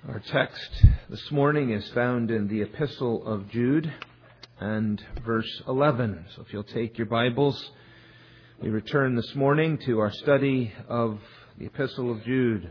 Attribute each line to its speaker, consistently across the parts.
Speaker 1: Our text this morning is found in the Epistle of Jude and verse 11. So if you'll take your Bibles, we return this morning to our study of the Epistle of Jude.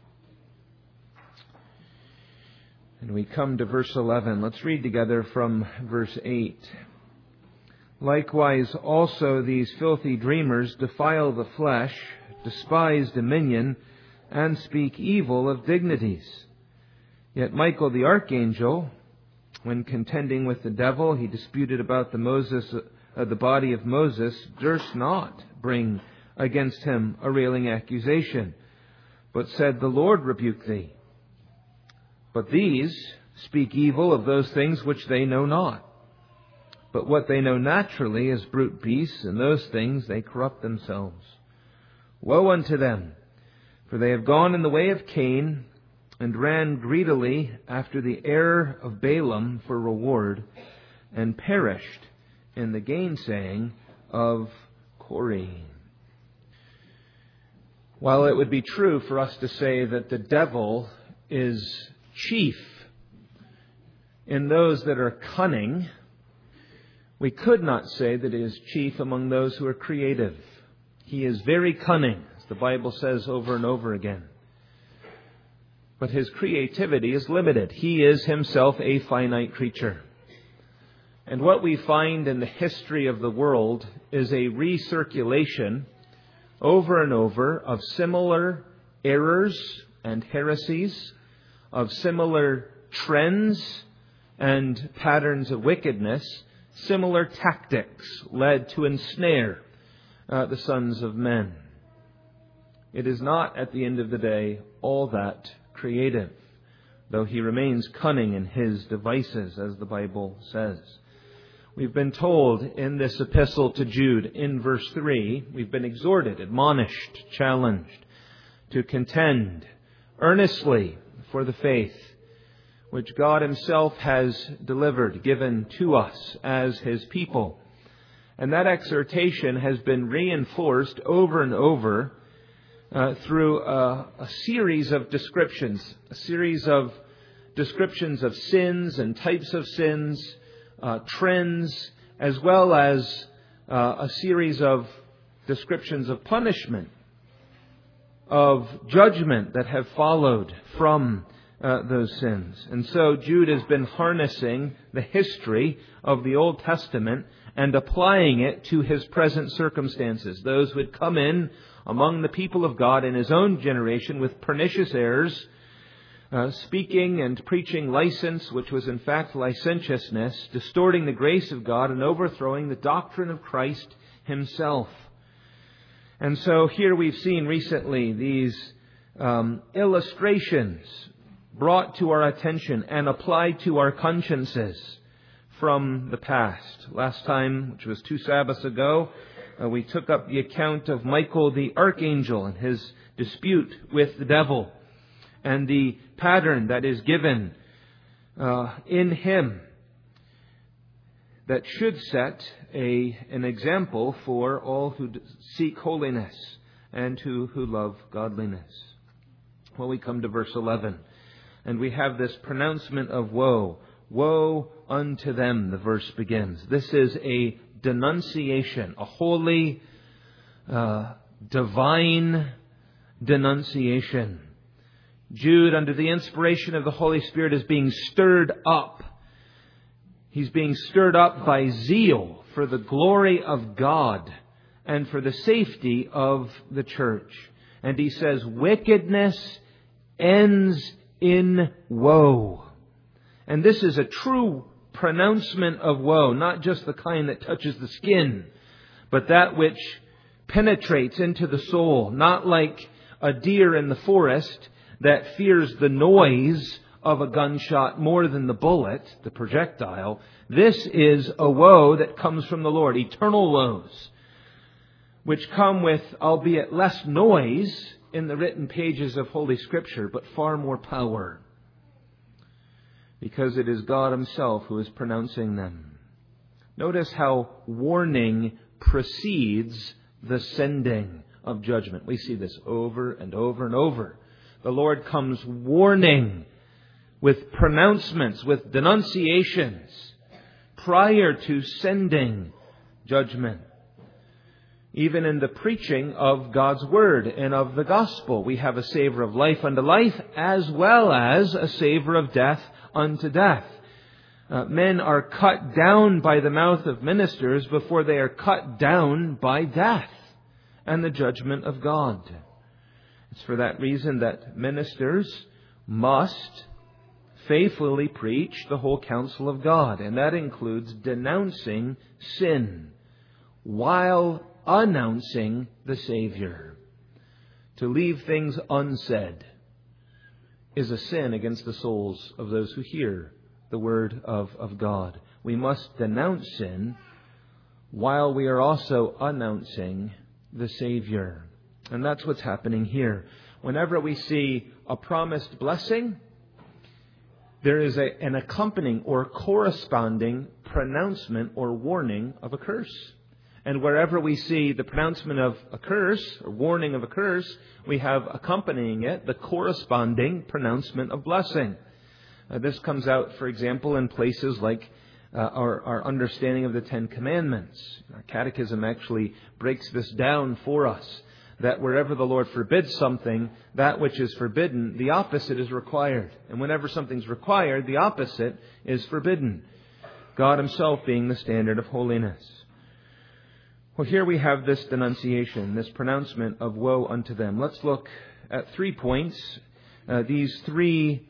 Speaker 1: And we come to verse 11. Let's read together from verse 8. Likewise also these filthy dreamers defile the flesh, despise dominion, and speak evil of dignities. Yet Michael the archangel, when contending with the devil, he disputed about the body of Moses, durst not bring against him a railing accusation, but said, The Lord rebuke thee. But these speak evil of those things which they know not. But what they know naturally is brute beasts, and those things they corrupt themselves. Woe unto them! For they have gone in the way of Cain, and ran greedily after the error of Balaam for reward, and perished in the gainsaying of Kore. While it would be true for us to say that the devil is chief in those that are cunning, we could not say that he is chief among those who are creative. He is very cunning, as the Bible says over and over again. But his creativity is limited. He is himself a finite creature. And what we find in the history of the world is a recirculation over and over of similar errors and heresies, of similar trends and patterns of wickedness, similar tactics led to ensnare the sons of men. It is not, at the end of the day, all that creative, though he remains cunning in his devices, as the Bible says. We've been told in this epistle to Jude, in verse 3, we've been exhorted, admonished, challenged to contend earnestly for the faith which God Himself has delivered, given to us as His people. And that exhortation has been reinforced over and over through a series of descriptions of sins and types of sins, trends, as well as a series of descriptions of punishment, of judgment that have followed from those sins. And so Jude has been harnessing the history of the Old Testament and applying it to his present circumstances. Those who had come in among the people of God in his own generation with pernicious errors, speaking and preaching license, which was in fact licentiousness, distorting the grace of God and overthrowing the doctrine of Christ Himself. And so here we've seen recently these illustrations brought to our attention and applied to our consciences from the past. Last time, which was 2 Sabbaths ago, we took up the account of Michael the archangel and his dispute with the devil, and the pattern that is given in him that should set an example for all who seek holiness and who love godliness. Well, we come to verse 11, and we have this pronouncement of woe. Woe unto them, the verse begins. This is a denunciation, a holy, divine denunciation. Jude, under the inspiration of the Holy Spirit, is being stirred up. He's being stirred up by zeal for the glory of God and for the safety of the church. And he says, wickedness ends in woe. And this is a true pronouncement of woe, not just the kind that touches the skin, but that which penetrates into the soul, not like a deer in the forest that fears the noise of a gunshot more than the bullet, the projectile. This is a woe that comes from the Lord, eternal woes, which come with, albeit less noise in the written pages of Holy Scripture, but far more power, because it is God Himself who is pronouncing them. Notice how warning precedes the sending of judgment. We see this over and over and over. The Lord comes warning with pronouncements, with denunciations, prior to sending judgment. Even in the preaching of God's Word and of the Gospel, we have a savor of life unto life, as well as a savor of death unto death. Men are cut down by the mouth of ministers before they are cut down by death and the judgment of God. It's for that reason that ministers must faithfully preach the whole counsel of God, and that includes denouncing sin while announcing the Savior. To leave things unsaid is a sin against the souls of those who hear the Word of God. We must denounce sin while we are also announcing the Savior. And that's what's happening here. Whenever we see a promised blessing, there is an accompanying or corresponding pronouncement or warning of a curse. And wherever we see the pronouncement of a curse or warning of a curse, we have accompanying it the corresponding pronouncement of blessing. This comes out, for example, in places like our understanding of the Ten Commandments. Our Catechism actually breaks this down for us, that wherever the Lord forbids something, that which is forbidden, the opposite is required. And whenever something's required, the opposite is forbidden. God Himself being the standard of holiness. Well, here we have this denunciation, this pronouncement of woe unto them. Let's look at 3 points. These 3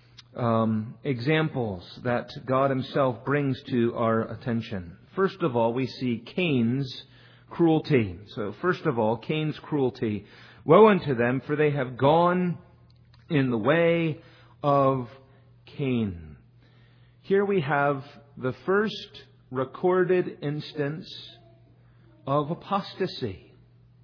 Speaker 1: examples that God Himself brings to our attention. First of all, we see Cain's cruelty. So first of all, Cain's cruelty. Woe unto them, for they have gone in the way of Cain. Here we have the first recorded instance of apostasy.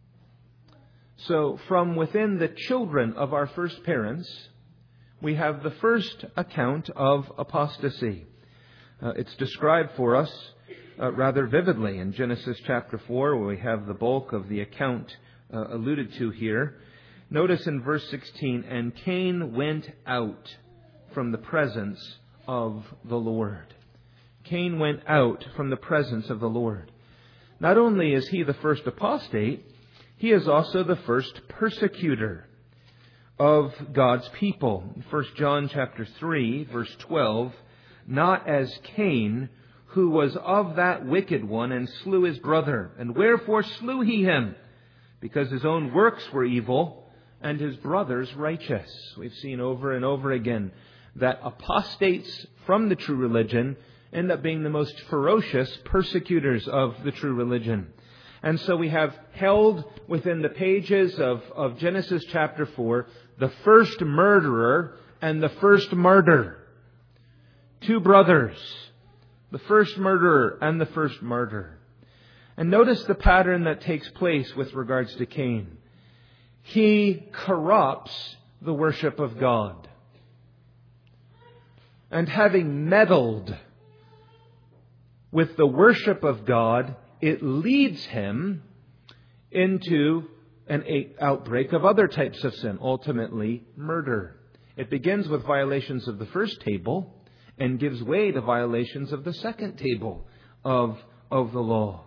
Speaker 1: So from within the children of our first parents, we have the first account of apostasy. It's described for us rather vividly in Genesis chapter 4, where we have the bulk of the account alluded to here. Notice in verse 16, and Cain went out from the presence of the Lord. Cain went out from the presence of the Lord. Not only is he the first apostate, he is also the first persecutor of God's people. 1 John chapter 3, verse 12, not as Cain, who was of that wicked one and slew his brother. And wherefore slew he him? Because his own works were evil and his brother's righteous. We've seen over and over again that apostates from the true religion end up being the most ferocious persecutors of the true religion. And so we have held within the pages of Genesis chapter 4 the first murderer and the first martyr. 2 brothers. The first murderer and the first martyr. And notice the pattern that takes place with regards to Cain. He corrupts the worship of God. And having meddled with the worship of God, it leads him into an outbreak of other types of sin, ultimately murder. It begins with violations of the first table and gives way to violations of the second table of the law.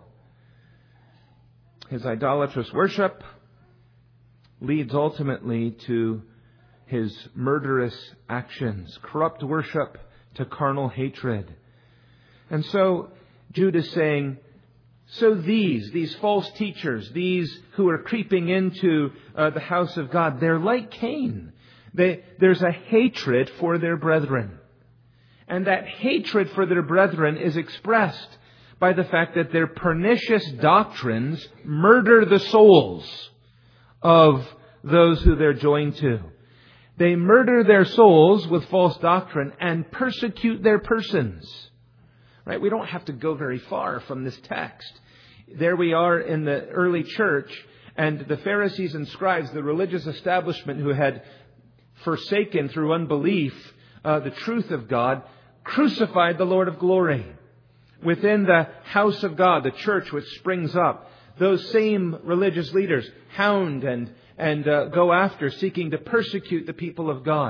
Speaker 1: His idolatrous worship leads ultimately to his murderous actions, corrupt worship to carnal hatred. And so Jude is saying, so these false teachers, these who are creeping into the house of God, they're like Cain. There's a hatred for their brethren. And that hatred for their brethren is expressed by the fact that their pernicious doctrines murder the souls of those who they're joined to. They murder their souls with false doctrine and persecute their persons. Right? We don't have to go very far from this text. There we are in the early church, and the Pharisees and scribes, the religious establishment who had forsaken through unbelief the truth of God, crucified the Lord of glory. Within the house of God, the church which springs up, those same religious leaders hound and go after, seeking to persecute the people of God.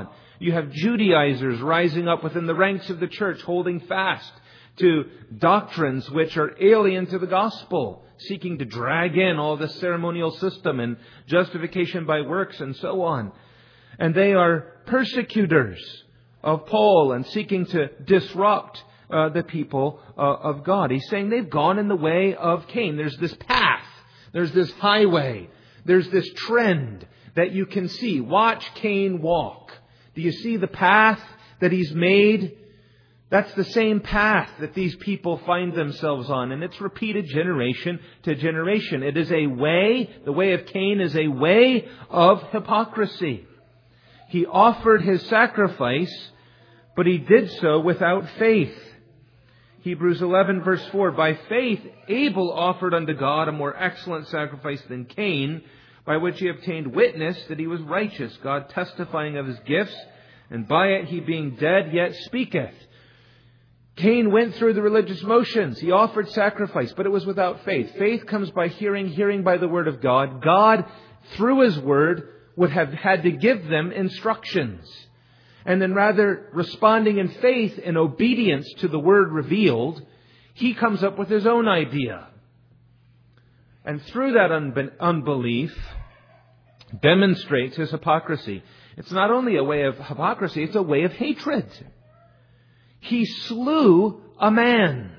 Speaker 1: You have Judaizers rising up within the ranks of the church, holding fast to doctrines which are alien to the gospel, seeking to drag in all the ceremonial system and justification by works and so on. And they are persecutors of Paul and seeking to disrupt the people of God. He's saying they've gone in the way of Cain. There's this path. There's this highway. There's this trend that you can see. Watch Cain walk. Do you see the path that he's made? That's the same path that these people find themselves on. And it's repeated generation to generation. It is a way, the way of Cain is a way of hypocrisy. He offered his sacrifice, but he did so without faith. Hebrews 11 verse 4, by faith Abel offered unto God a more excellent sacrifice than Cain, by which he obtained witness that he was righteous, God testifying of his gifts, and by it he being dead yet speaketh. Cain went through the religious motions. He offered sacrifice, but it was without faith. Faith comes by hearing, hearing by the word of God. God, through his word, would have had to give them instructions. And then rather responding in faith and obedience to the word revealed, he comes up with his own idea. And through that unbelief, demonstrates his hypocrisy. It's not only a way of hypocrisy, it's a way of hatred. He slew a man.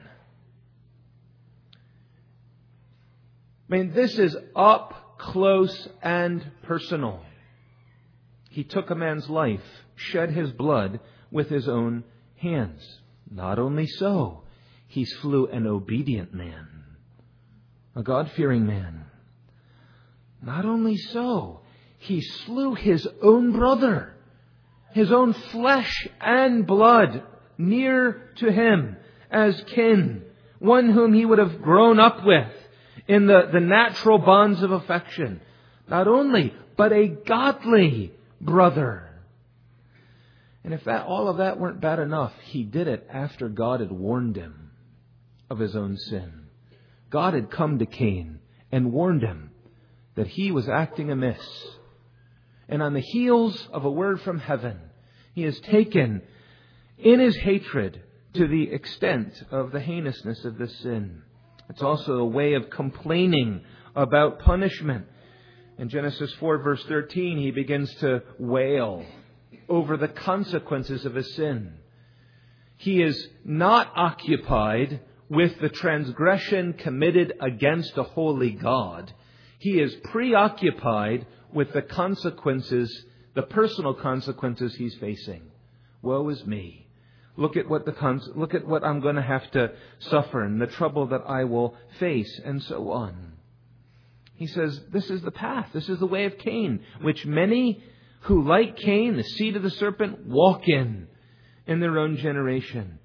Speaker 1: I mean, this is up close and personal. He took a man's life, shed his blood with his own hands. Not only so, he slew an obedient man, a God-fearing man. Not only so, he slew his own brother, his own flesh and blood, near to him as kin, one whom he would have grown up with in the natural bonds of affection. Not only, but a godly brother. And if all of that weren't bad enough, he did it after God had warned him of his own sin. God had come to Cain and warned him that he was acting amiss. And on the heels of a word from heaven, he has taken in his hatred to the extent of the heinousness of this sin. It's also a way of complaining about punishment. In Genesis 4 verse 13, he begins to wail over the consequences of his sin. He is not occupied with the transgression committed against a holy God. He is preoccupied with the consequences, the personal consequences he's facing. Woe is me. Look at what I'm going to have to suffer and the trouble that I will face and so on. He says, this is the path. This is the way of Cain, which many who, like Cain, the seed of the serpent, walk in their own generation.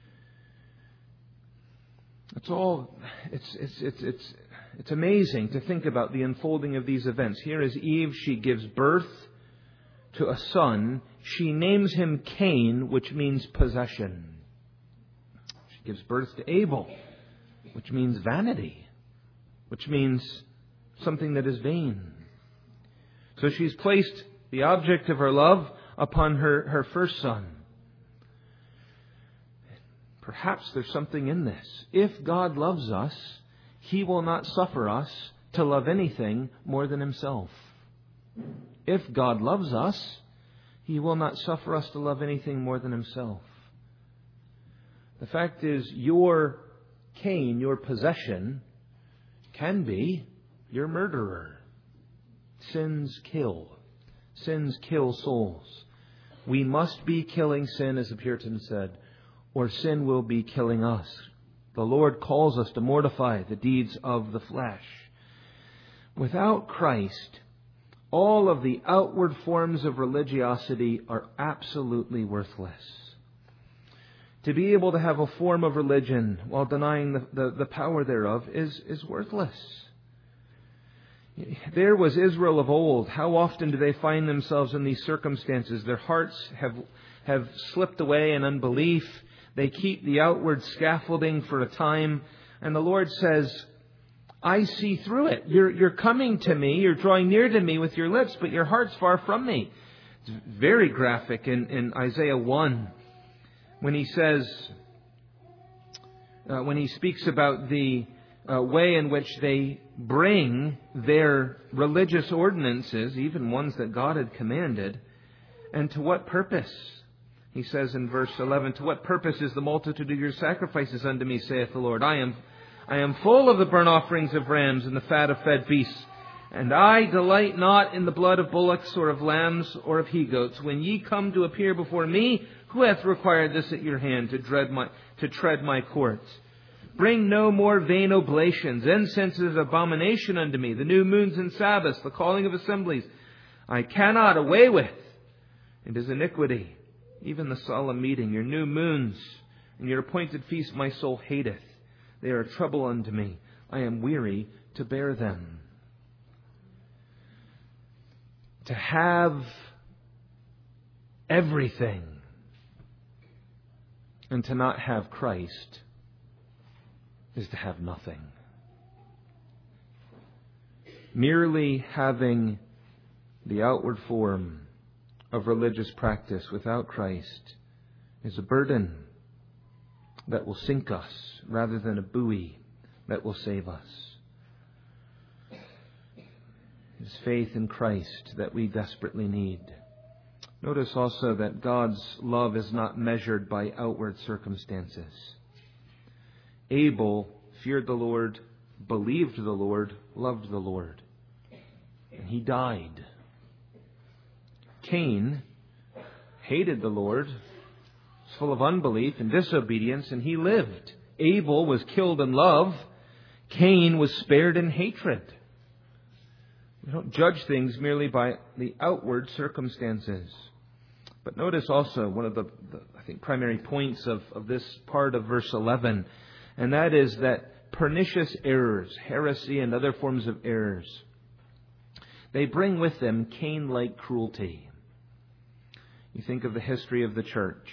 Speaker 1: It's amazing to think about the unfolding of these events. Here is Eve. She gives birth to a son. She names him Cain, which means possession. She gives birth to Abel, which means vanity, which means something that is vain. So she's placed the object of her love upon her first son. Perhaps there's something in this. If God loves us, He will not suffer us to love anything more than Himself. If God loves us, He will not suffer us to love anything more than Himself. The fact is, your Cain, your possession, can be your murderer. Sins kill. Sins kill souls. We must be killing sin, as the Puritan said, or sin will be killing us. The Lord calls us to mortify the deeds of the flesh. Without Christ, all of the outward forms of religiosity are absolutely worthless. To be able to have a form of religion while denying the power thereof is worthless. There was Israel of old. How often do they find themselves in these circumstances? Their hearts have slipped away in unbelief. They keep the outward scaffolding for a time. And the Lord says, I see through it. You're coming to me. You're drawing near to me with your lips, but your heart's far from me. It's very graphic in Isaiah 1 when he says, when he speaks about the way in which they bring their religious ordinances, even ones that God had commanded, and to what purpose? He says in verse 11, "To what purpose is the multitude of your sacrifices unto me, saith the Lord? I am full of the burnt offerings of rams and the fat of fed beasts. And I delight not in the blood of bullocks or of lambs or of he-goats. When ye come to appear before me, who hath required this at your hand to tread my courts? Bring no more vain oblations. Incense is abomination unto me. The new moons and Sabbaths, the calling of assemblies, I cannot away with. It is iniquity. Even the solemn meeting, your new moons and your appointed feasts, my soul hateth. They are trouble unto me. I am weary to bear them." To have everything and to not have Christ is to have nothing. Merely having the outward form of religious practice without Christ is a burden that will sink us rather than a buoy that will save us. It is faith in Christ that we desperately need. Notice also that God's love is not measured by outward circumstances. Abel feared the Lord, believed the Lord, loved the Lord, and he died. Cain hated the Lord, was full of unbelief and disobedience, and he lived. Abel was killed in love. Cain was spared in hatred. We don't judge things merely by the outward circumstances. But notice also one of the I think, primary points of this part of verse 11, and that is that pernicious errors, heresy and other forms of errors, they bring with them Cain-like cruelty. You think of the history of the church.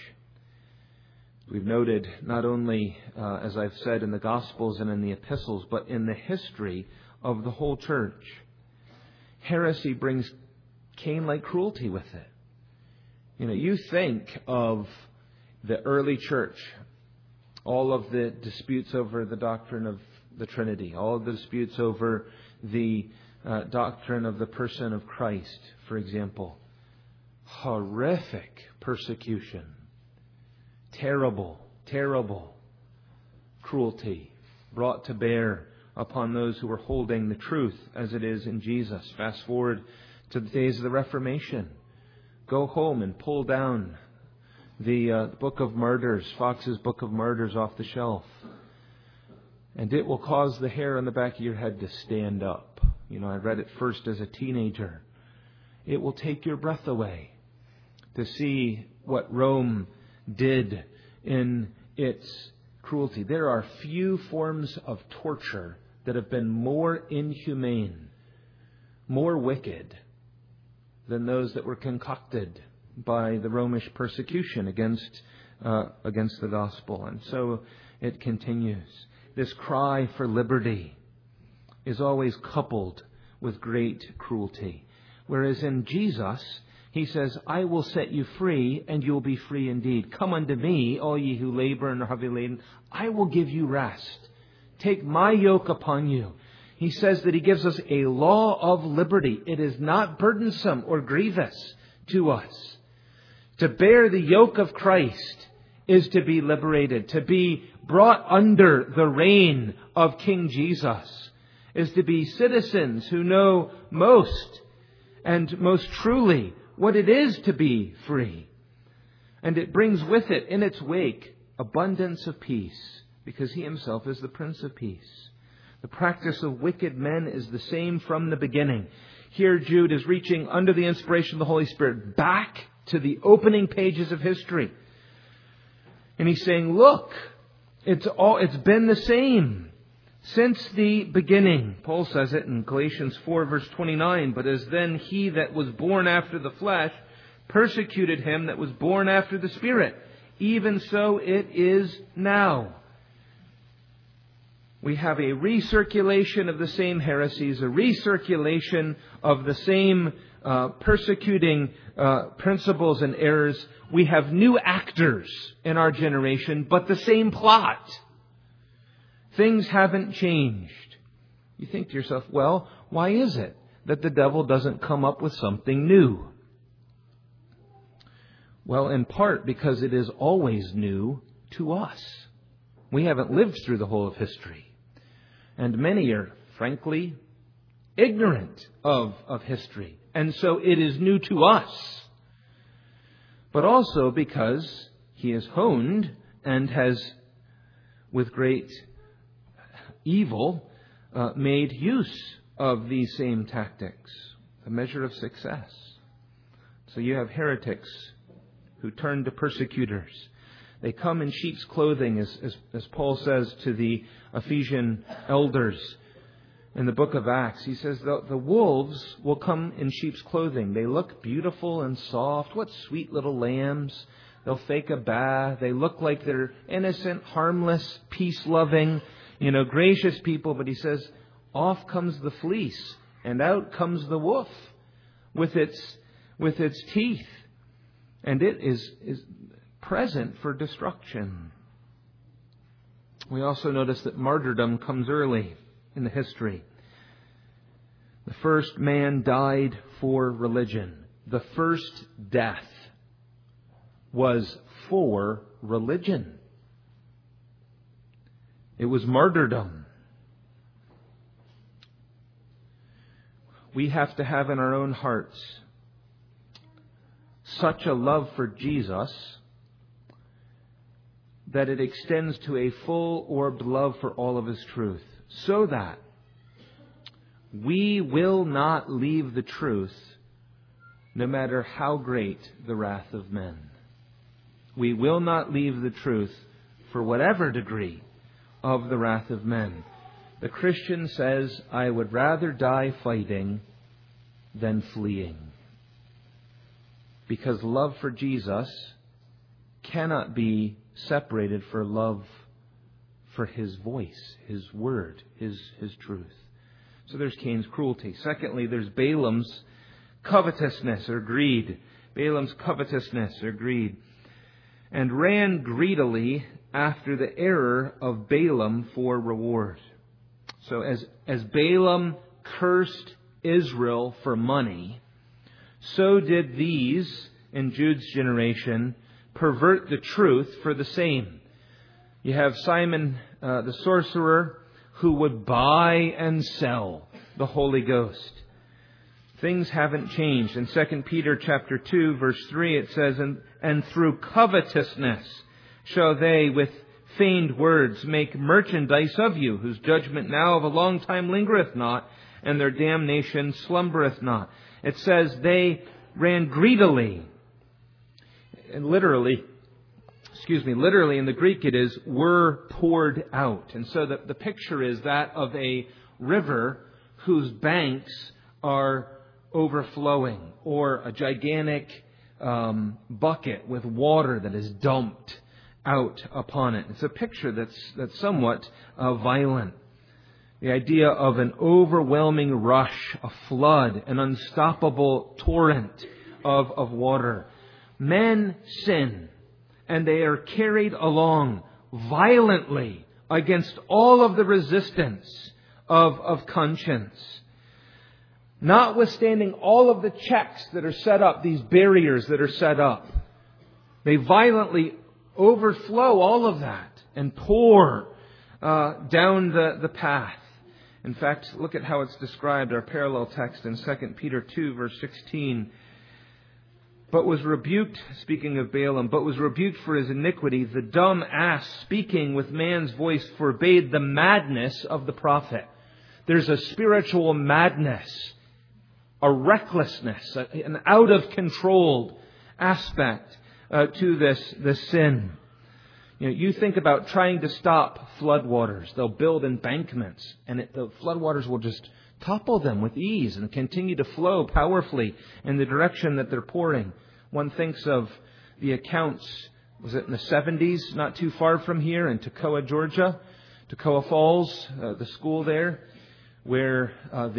Speaker 1: We've noted not only, as I've said, in the Gospels and in the epistles, but in the history of the whole church. Heresy brings Cain-like cruelty with it. You think of the early church, all of the disputes over the doctrine of the Trinity, all of the disputes over the doctrine of the person of Christ, for example. Horrific persecution. Terrible, terrible cruelty brought to bear upon those who were holding the truth as it is in Jesus. Fast forward to the days of the Reformation. Go home and pull down the Book of Martyrs, Fox's Book of Martyrs, off the shelf. And it will cause the hair on the back of your head to stand up. I read it first as a teenager. It will take your breath away to see what Rome did in its cruelty. There are few forms of torture that have been more inhumane, more wicked than those that were concocted by the Romish persecution against the gospel. And so it continues. This cry for liberty is always coupled with great cruelty. Whereas in Jesus, He says, I will set you free, and you will be free indeed. Come unto me, all ye who labor and are heavy laden. I will give you rest. Take my yoke upon you. He says that He gives us a law of liberty. It is not burdensome or grievous to us. To bear the yoke of Christ is to be liberated. To be brought under the reign of King Jesus is to be citizens who know most and most truly what it is to be free. And it brings with it, in its wake, abundance of peace, because He Himself is the Prince of Peace. The practice of wicked men is the same from the beginning. Here Jude is reaching, under the inspiration of the Holy Spirit, back to the opening pages of history. And he's saying, look, it's been the same since the beginning. Paul says it in Galatians 4 verse 29, but as then he that was born after the flesh persecuted him that was born after the Spirit, even so it is now. We have a recirculation of the same heresies, a recirculation of the same persecuting principles and errors. We have new actors in our generation, but the same plot. Things haven't changed. You think to yourself, well, why is it that the devil doesn't come up with something new? Well, in part because it is always new to us. We haven't lived through the whole of history. And many are, frankly, ignorant of history. And so it is new to us. But also because he is honed and has, with great evil, made use of these same tactics. A measure of success. So you have heretics who turn to persecutors. They come in sheep's clothing, as Paul says to the Ephesian elders in the book of Acts. He says the wolves will come in sheep's clothing. They look beautiful and soft. What sweet little lambs. They'll fake a bath. They look like they're innocent, harmless, peace-loving, gracious people. But he says, off comes the fleece and out comes the wolf with its teeth. And it is present for destruction. We also notice that martyrdom comes early in the history. The first man died for religion. The first death was for religion. It was martyrdom. We have to have in our own hearts such a love for Jesus that it extends to a full-orbed love for all of His truth, so that we will not leave the truth no matter how great the wrath of men. We will not leave the truth for whatever degree of the wrath of men. The Christian says, I would rather die fighting than fleeing. Because love for Jesus cannot be separated for love for His voice, His word, His truth. So there's Cain's cruelty. Secondly, there's Balaam's covetousness or greed. Balaam's covetousness or greed. And ran greedily after the error of Balaam for reward. So as Balaam cursed Israel for money, so did these in Jude's generation pervert the truth for the same. You have Simon the sorcerer who would buy and sell the Holy Ghost. Things haven't changed. In 2 Peter chapter 2 verse 3 it says, And through covetousness shall they with feigned words make merchandise of you, whose judgment now of a long time lingereth not, and their damnation slumbereth not. It says they ran greedily. And literally in the Greek it is, were poured out. And so the picture is that of a river whose banks are overflowing, or a gigantic bucket with water that is dumped out upon it. It's a picture that's somewhat violent. The idea of an overwhelming rush, a flood, an unstoppable torrent of water. Men sin, and they are carried along violently against all of the resistance of conscience. Notwithstanding all of the checks that are set up, these barriers that are set up, they violently overflow all of that and pour down the path. In fact, look at how it's described, our parallel text in 2 Peter 2, verse 16. But was rebuked, speaking of Balaam, but was rebuked for his iniquity. The dumb ass, speaking with man's voice, forbade the madness of the prophet. There's a spiritual madness, a recklessness, an out of control aspect to this sin. You think about trying to stop floodwaters. They'll build embankments, and the floodwaters will just topple them with ease and continue to flow powerfully in the direction that they're pouring. One thinks of the accounts, was it in the 70s, not too far from here, in Toccoa, Georgia? Toccoa Falls, the school there, where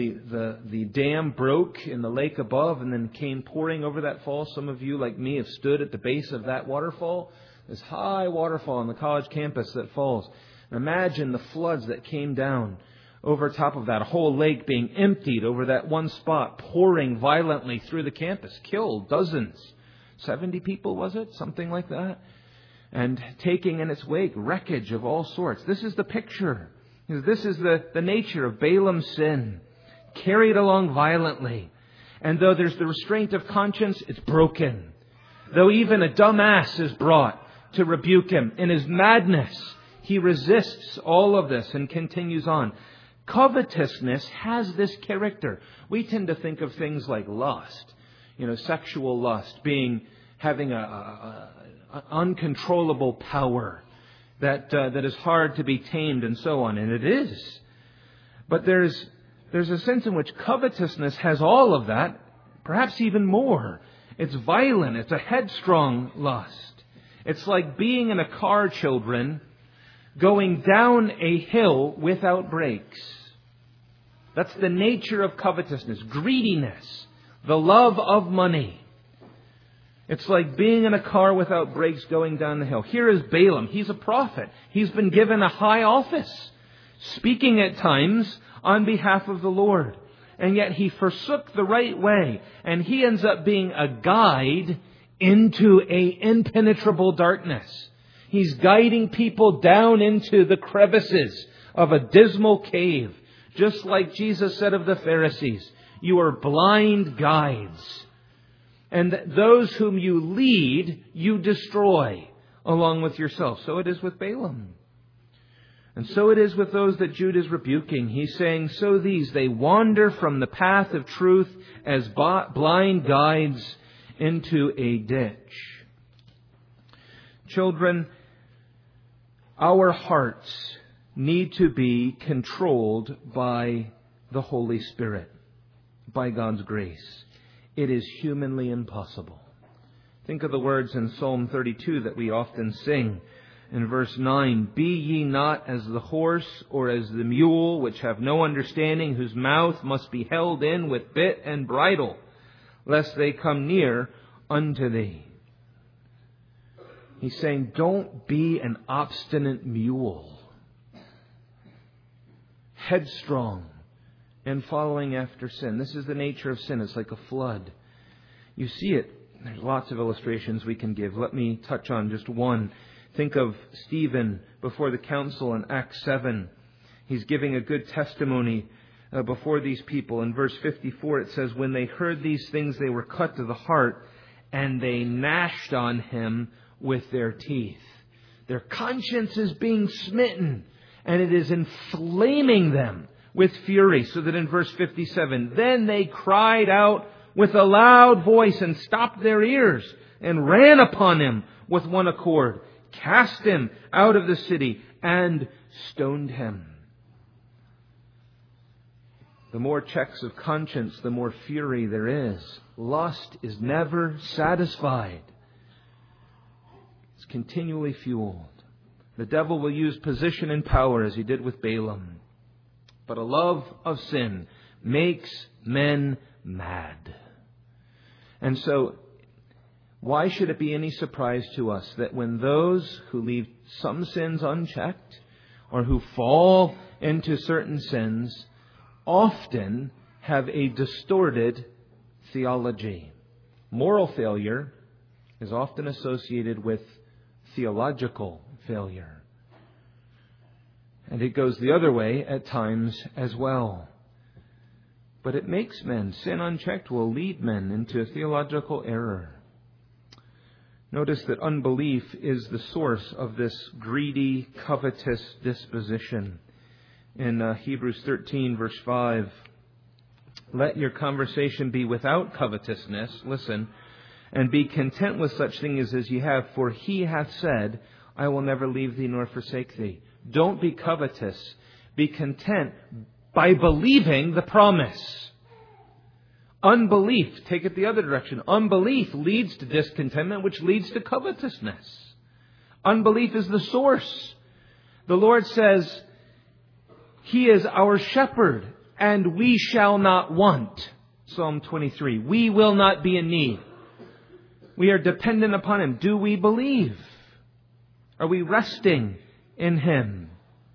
Speaker 1: the dam broke in the lake above and then came pouring over that fall. Some of you, like me, have stood at the base of that waterfall. This high waterfall on the college campus that falls. Imagine the floods that came down over top of that whole lake being emptied over that one spot, pouring violently through the campus, killed dozens. 70 people, was it? Something like that. And taking in its wake wreckage of all sorts. This is the picture. This is the nature of Balaam's sin, carried along violently. And though there's the restraint of conscience, it's broken. Though even a dumbass is brought to rebuke him, in his madness, he resists all of this and continues on. Covetousness has this character. We tend to think of things like lust, sexual lust, having a uncontrollable power that is hard to be tamed and so on, and it is. But there's a sense in which covetousness has all of that, perhaps even more. It's violent. It's a headstrong lust. It's like being in a car, children, going down a hill without brakes. That's the nature of covetousness, greediness, the love of money. It's like being in a car without brakes going down the hill. Here is Balaam. He's a prophet. He's been given a high office, speaking at times on behalf of the Lord. And yet he forsook the right way, and he ends up being a guide into a impenetrable darkness. He's guiding people down into the crevices of a dismal cave. Just like Jesus said of the Pharisees, you are blind guides. And those whom you lead, you destroy along with yourself. So it is with Balaam. And so it is with those that Jude is rebuking. He's saying, so these, they wander from the path of truth as blind guides into a ditch. Children, our hearts need to be controlled by the Holy Spirit, by God's grace. It is humanly impossible. Think of the words in Psalm 32 that we often sing. In verse 9, be ye not as the horse or as the mule, which have no understanding, whose mouth must be held in with bit and bridle, lest they come near unto thee. He's saying, don't be an obstinate mule, headstrong and following after sin. This is the nature of sin. It's like a flood. You see it. There's lots of illustrations we can give. Let me touch on just one. Think of Stephen before the council in Acts 7. He's giving a good testimony before these people. In verse 54 it says, when they heard these things, they were cut to the heart, and they gnashed on him with their teeth. Their conscience is being smitten, and it is inflaming them with fury. So that in verse 57, then they cried out with a loud voice and stopped their ears and ran upon him with one accord, cast him out of the city and stoned him. The more checks of conscience, the more fury there is. Lust is never satisfied. It's continually fueled. The devil will use position and power as he did with Balaam. But a love of sin makes men mad. And so, why should it be any surprise to us that when those who leave some sins unchecked or who fall into certain sins often have a distorted theology? Moral failure is often associated with theological failure. And it goes the other way at times as well. But it makes men. Sin unchecked will lead men into theological error. Notice that unbelief is the source of this greedy, covetous disposition. In Hebrews 13, verse 5, let your conversation be without covetousness, listen, and be content with such things as ye have, for he hath said, I will never leave thee nor forsake thee. Don't be covetous. Be content by believing the promise. Unbelief, take it the other direction. Unbelief leads to discontentment, which leads to covetousness. Unbelief is the source. The Lord says, He is our shepherd, and we shall not want. Psalm 23. We will not be in need. We are dependent upon Him. Do we believe? Are we resting in Him?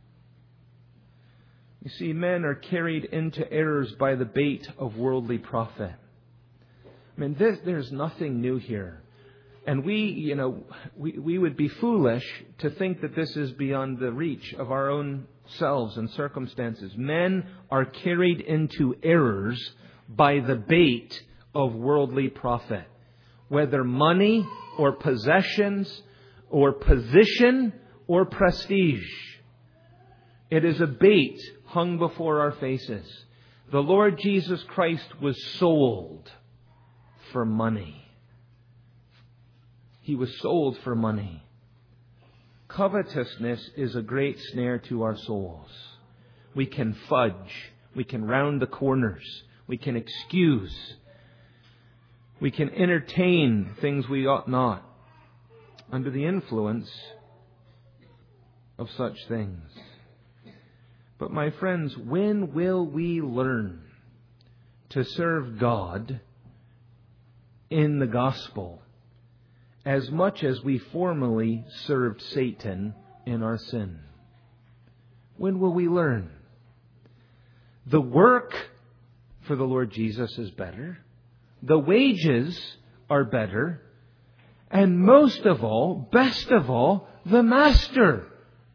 Speaker 1: You see, men are carried into errors by the bait of worldly profit. I mean, there's nothing new here. And we would be foolish to think that this is beyond the reach of our own selves and circumstances. Men are carried into errors by the bait of worldly profit. Whether money or possessions or position or prestige. It is a bait hung before our faces. The Lord Jesus Christ was sold for money. He was sold for money. Covetousness is a great snare to our souls. We can fudge. We can round the corners. We can excuse. We can entertain things we ought not under the influence of such things. But my friends, when will we learn to serve God in the gospel as much as we formerly served Satan in our sin? When will we learn? The work for the Lord Jesus is better. The wages are better. And most of all, best of all, the Master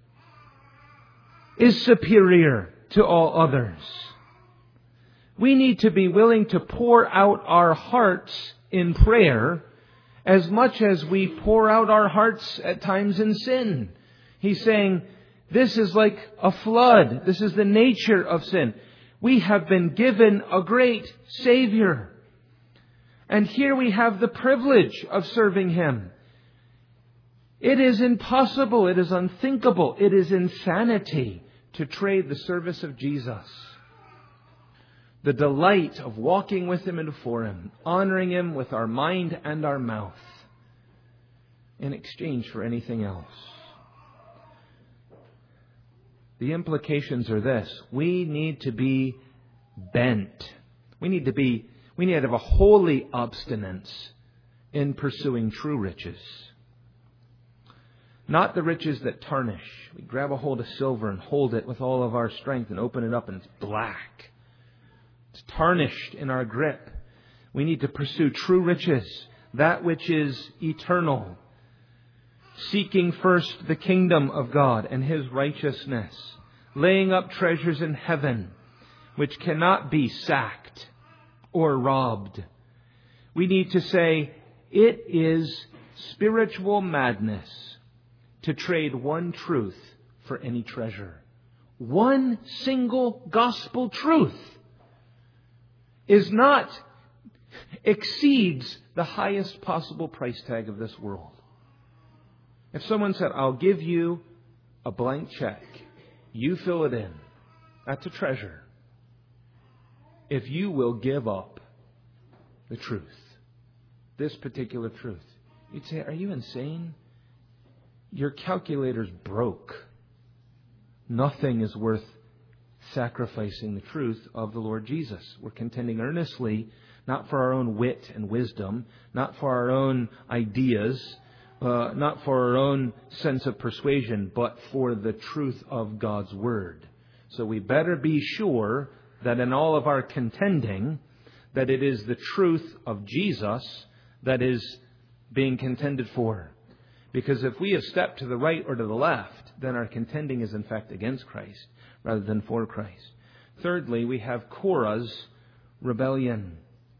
Speaker 1: is superior to all others. We need to be willing to pour out our hearts in prayer as much as we pour out our hearts at times in sin. He's saying, this is like a flood. This is the nature of sin. We have been given a great Savior. And here we have the privilege of serving Him. It is impossible. It is unthinkable. It is insanity to trade the service of Jesus. The delight of walking with Him and before Him, honoring Him with our mind and our mouth, in exchange for anything else. The implications are this. We need to be bent. We need to have a holy abstinence in pursuing true riches. Not the riches that tarnish. We grab a hold of silver and hold it with all of our strength and open it up and it's black. It's tarnished in our grip. We need to pursue true riches, that which is eternal. Seeking first the kingdom of God and His righteousness. Laying up treasures in heaven, which cannot be sacked or robbed. We need to say, it is spiritual madness to trade one truth for any treasure. One single gospel truth exceeds the highest possible price tag of this world. If someone said, I'll give you a blank check, you fill it in, that's a treasure. If you will give up the truth, this particular truth. You'd say, are you insane? Your calculator's broke. Nothing is worth sacrificing the truth of the Lord Jesus. We're contending earnestly, not for our own wit and wisdom, not for our own ideas, not for our own sense of persuasion, but for the truth of God's Word. So we better be sure that in all of our contending, that it is the truth of Jesus that is being contended for. Because if we have stepped to the right or to the left, then our contending is in fact against Christ rather than for Christ. Thirdly, we have Korah's rebellion.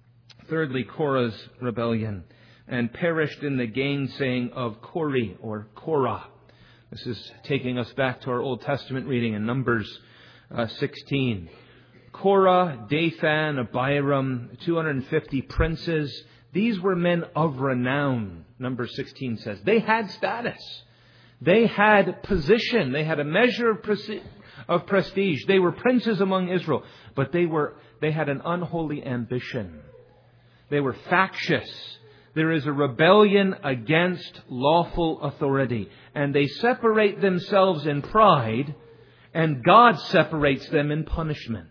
Speaker 1: And perished in the gainsaying of Kori or Korah. This is taking us back to our Old Testament reading in Numbers 16. Korah, Dathan, Abiram, 250 princes. These were men of renown, Numbers 16 says. They had status. They had position. They had a measure of prestige. They were princes among Israel. But they had an unholy ambition. They were factious. There is a rebellion against lawful authority. And they separate themselves in pride and God separates them in punishment.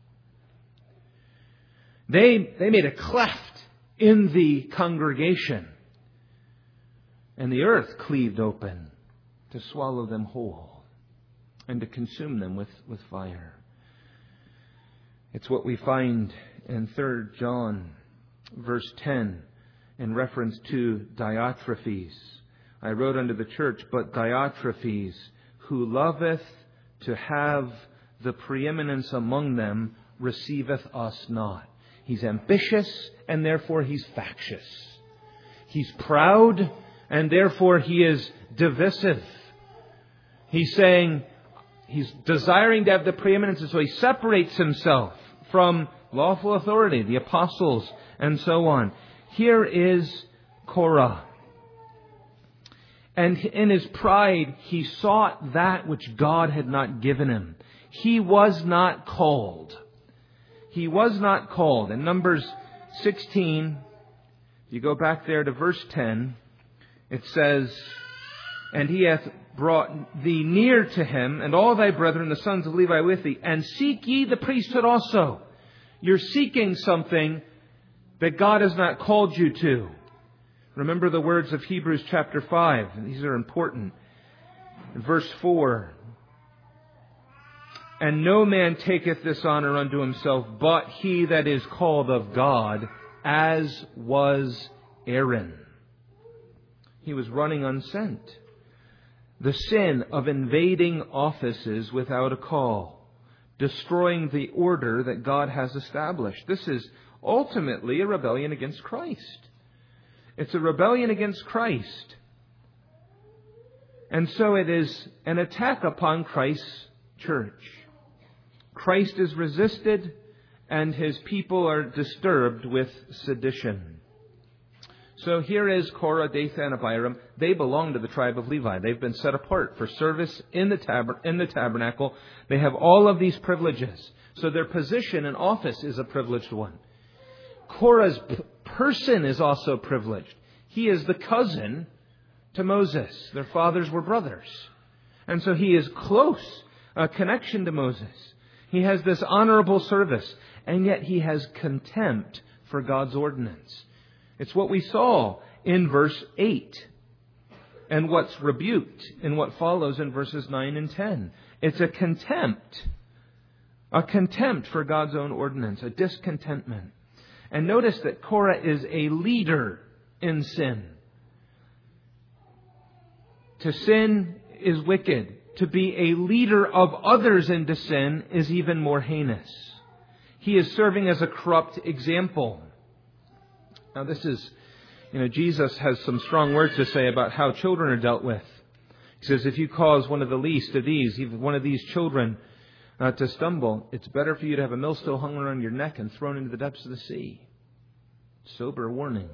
Speaker 1: They made a cleft in the congregation, and the earth cleaved open to swallow them whole and to consume them with fire. It's what we find in 3 John verse 10 in reference to Diotrephes. I wrote unto the church, but Diotrephes, who loveth to have the preeminence among them, receiveth us not. He's ambitious, and therefore he's factious. He's proud, and therefore he is divisive. He's saying he's desiring to have the preeminence, and so he separates himself from lawful authority, the apostles, and so on. Here is Korah. And in his pride, he sought that which God had not given him. He was not called. He was not called. In Numbers 16, if you go back there to verse 10, it says, and he hath brought thee near to him, and all thy brethren, the sons of Levi, with thee, and seek ye the priesthood also. You're seeking something that God has not called you to. Remember the words of Hebrews chapter 5. These are important. In verse 4, and no man taketh this honor unto himself, but he that is called of God, as was Aaron. He was running unsent. The sin of invading offices without a call, destroying the order that God has established. This is ultimately a rebellion against Christ. It's a rebellion against Christ. And so it is an attack upon Christ's church. Christ is resisted, and his people are disturbed with sedition. So here is Korah, Dathan, and Abiram. They belong to the tribe of Levi. They've been set apart for service in the tabernacle. They have all of these privileges. So their position and office is a privileged one. Korah's person is also privileged. He is the cousin to Moses. Their fathers were brothers. And so he is close, a connection to Moses. He has this honorable service, and yet he has contempt for God's ordinance. It's what we saw in verse 8 and what's rebuked in what follows in verses 9 and 10. It's a contempt for God's own ordinance, a discontentment. And notice that Korah is a leader in sin. To sin is wicked. To be a leader of others into sin is even more heinous. He is serving as a corrupt example. Now this is, Jesus has some strong words to say about how children are dealt with. He says, if you cause one of the least of these, even one of these children to stumble, it's better for you to have a millstone hung around your neck and thrown into the depths of the sea. Sober warning.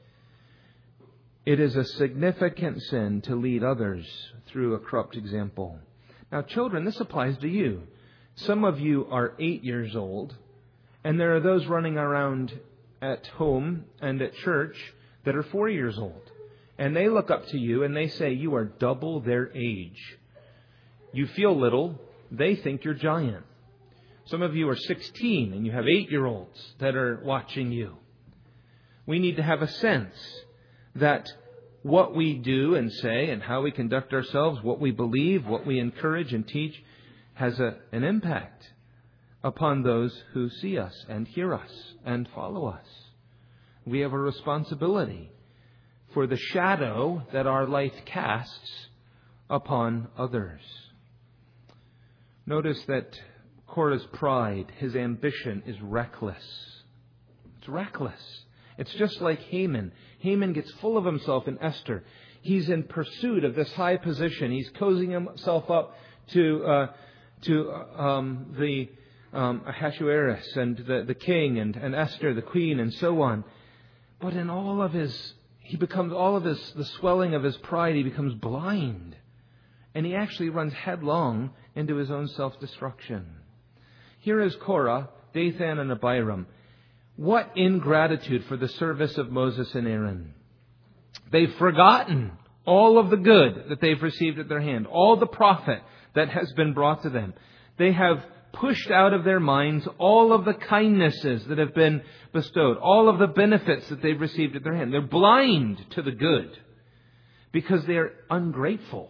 Speaker 1: It is a significant sin to lead others through a corrupt example. Now, children, this applies to you. Some of you are 8 years old, and there are those running around at home and at church that are 4 years old. And they look up to you and they say you are double their age. You feel little. They think you're giant. Some of you are 16 and you have 8-year-olds that are watching you. We need to have a sense that what we do and say and how we conduct ourselves, what we believe, what we encourage and teach, has an impact upon those who see us and hear us and follow us. We have a responsibility for the shadow that our life casts upon others. Notice that Korah's pride, his ambition, is reckless. It's reckless. It's just like Haman. Haman gets full of himself in Esther. He's in pursuit of this high position. He's cozying himself up to the Ahasuerus and the king and Esther, the queen, and so on. But in all of the swelling of his pride, he becomes blind. And he actually runs headlong into his own self-destruction. Here is Korah, Dathan, and Abiram. What ingratitude for the service of Moses and Aaron. They've forgotten all of the good that they've received at their hand, all the profit that has been brought to them. They have pushed out of their minds all of the kindnesses that have been bestowed, all of the benefits that they've received at their hand. They're blind to the good because they are ungrateful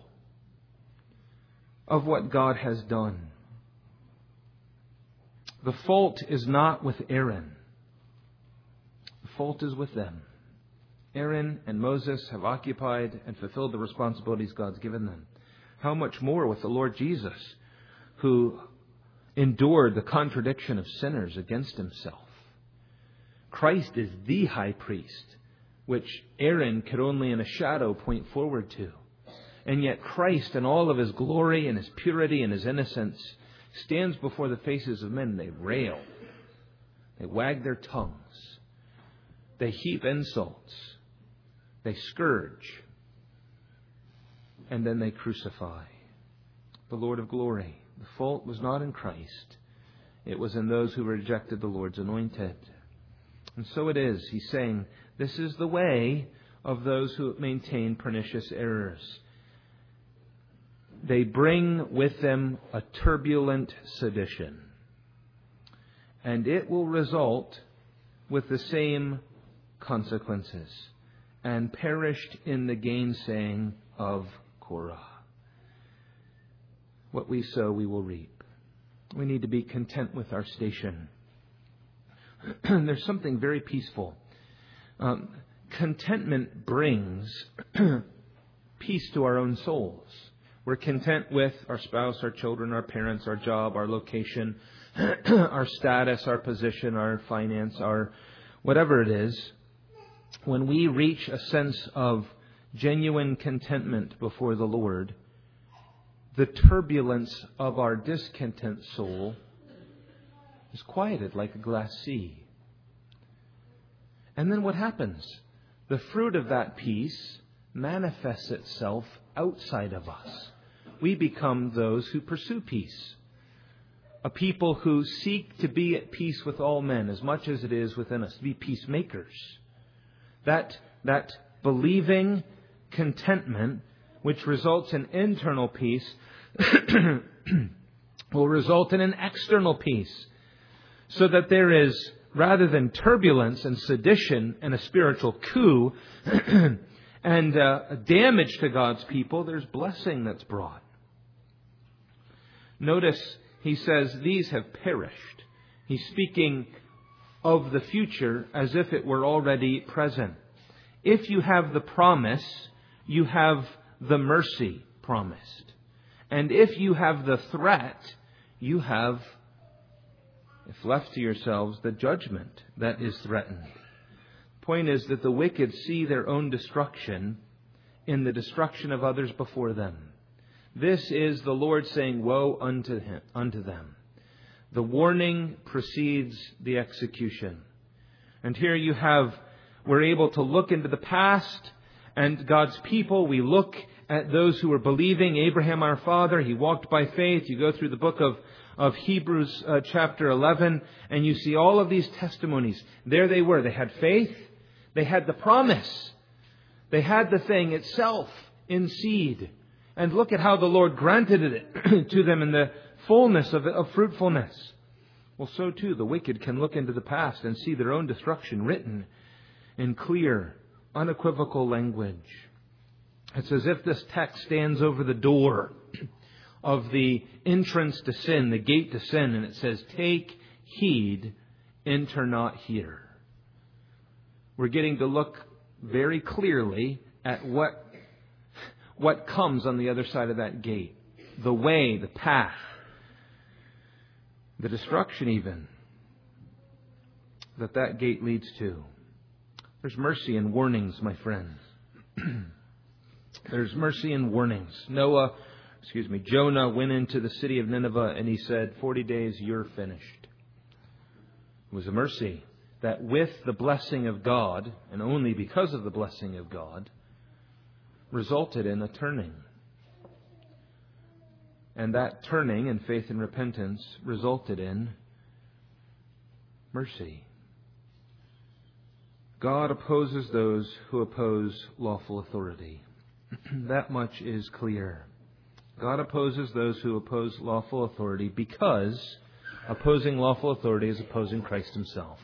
Speaker 1: of what God has done. The fault is not with Aaron. The fault is with them. Aaron and Moses have occupied and fulfilled the responsibilities God's given them. How much more with the Lord Jesus, who endured the contradiction of sinners against himself. Christ is the high priest, which Aaron could only in a shadow point forward to. And yet Christ, in all of his glory and his purity and his innocence, stands before the faces of men. They rail. They wag their tongues. They heap insults. They scourge. And then they crucify the Lord of glory. The fault was not in Christ. It was in those who rejected the Lord's anointed. And so it is. He's saying, this is the way of those who maintain pernicious errors. They bring with them a turbulent sedition. And it will result with the same consequences. And perished in the gainsaying of Korah. What we sow, we will reap. We need to be content with our station. There's something very peaceful. Contentment brings peace to our own souls. We're content with our spouse, our children, our parents, our job, our location, our status, our position, our finance, our whatever it is. When we reach a sense of genuine contentment before the Lord, the turbulence of our discontent soul is quieted like a glass sea. And then what happens? The fruit of that peace manifests itself outside of us. We become those who pursue peace. A people who seek to be at peace with all men as much as it is within us, to be peacemakers. That believing contentment, which results in internal peace, will result in an external peace. So that there is, rather than turbulence and sedition and a spiritual coup and a damage to God's people, there's blessing that's brought. Notice he says, these have perished. He's speaking of the future as if it were already present. If you have the promise, you have the mercy promised. And if you have the threat, you have, if left to yourselves, the judgment that is threatened. The point is that the wicked see their own destruction in the destruction of others before them. This is the Lord saying, woe unto them. The warning precedes the execution. And here you have, we're able to look into the past and God's people. We look at those who were believing. Abraham, our father, he walked by faith. You go through the book of Hebrews chapter 11, and you see all of these testimonies. There they were. They had faith. They had the promise. They had the thing itself in seed. And look at how the Lord granted it to them in the fullness of fruitfulness. Well, so too, the wicked can look into the past and see their own destruction written in clear, unequivocal language. It's as if this text stands over the door of the entrance to sin, the gate to sin, and it says, take heed, enter not here. We're getting to look very clearly at what comes on the other side of that gate. The way, the path, the destruction even that gate leads to. There's mercy and warnings, my friends. There's mercy and warnings. Jonah went into the city of Nineveh and he said, 40 days, you're finished. It was a mercy that with the blessing of God, and only because of the blessing of God, resulted in a turning. And that turning in faith and repentance resulted in mercy. God opposes those who oppose lawful authority. That much is clear. God opposes those who oppose lawful authority because opposing lawful authority is opposing Christ himself.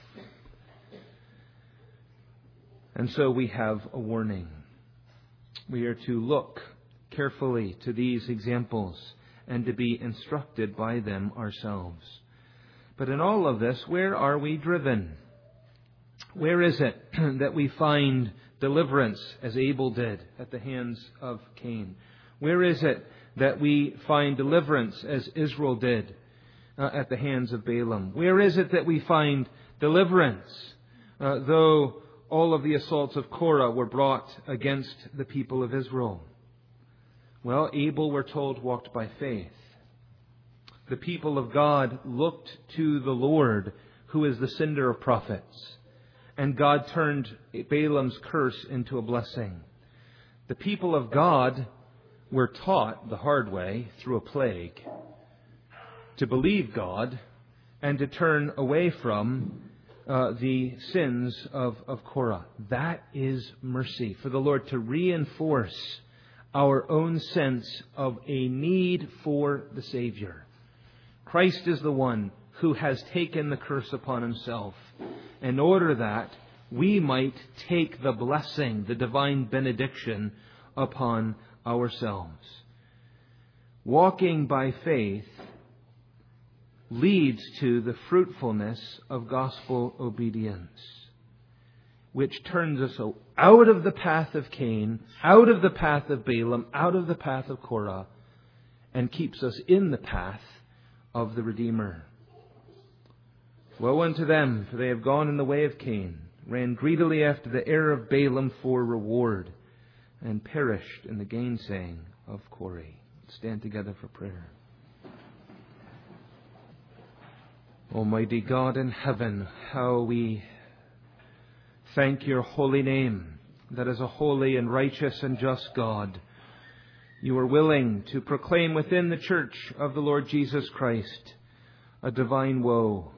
Speaker 1: And so we have a warning. We are to look carefully to these examples and to be instructed by them ourselves. But in all of this, where are we driven? Where is it that we find deliverance as Abel did at the hands of Cain? Where is it that we find deliverance as Israel did at the hands of Balaam? Where is it that we find deliverance, though all of the assaults of Korah were brought against the people of Israel? Well, Abel, we're told, walked by faith. The people of God looked to the Lord, who is the sender of prophets. And God turned Balaam's curse into a blessing. The people of God were taught the hard way through a plague to believe God and to turn away from the sins of Korah. That is mercy for the Lord to reinforce our own sense of a need for the Savior. Christ is the one who has taken the curse upon himself in order that we might take the blessing, the divine benediction upon ourselves. Walking by faith leads to the fruitfulness of gospel obedience, which turns us out of the path of Cain, out of the path of Balaam, out of the path of Korah, and keeps us in the path of the Redeemer. Woe unto them, for they have gone in the way of Cain, ran greedily after the heir of Balaam for reward, and perished in the gainsaying of Korah. Stand together for prayer. Almighty God in heaven, how we thank your holy name, that as a holy and righteous and just God, you are willing to proclaim within the church of the Lord Jesus Christ a divine woe,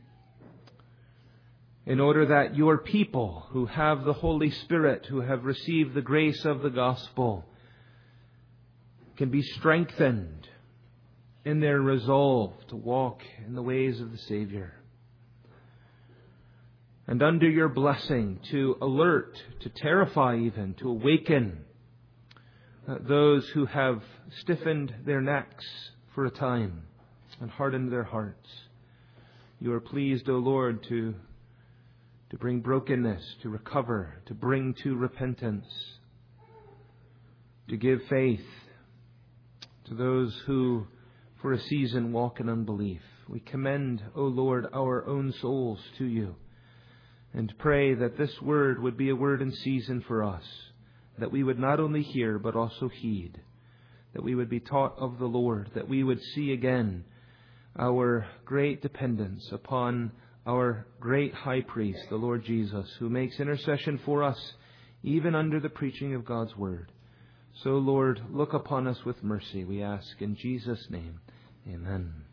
Speaker 1: in order that your people who have the Holy Spirit, who have received the grace of the gospel, can be strengthened in their resolve to walk in the ways of the Savior. And under your blessing to alert, to terrify even, to awaken those who have stiffened their necks for a time and hardened their hearts. You are pleased, O Lord, to bring brokenness, to recover, to bring to repentance, to give faith to those who for a season walk in unbelief. We commend, O Lord, our own souls to you and pray that this word would be a word in season for us, that we would not only hear but also heed, that we would be taught of the Lord, that we would see again our great dependence upon our great high priest, the Lord Jesus, who makes intercession for us even under the preaching of God's word. So, Lord, look upon us with mercy, we ask in Jesus' name. Amen.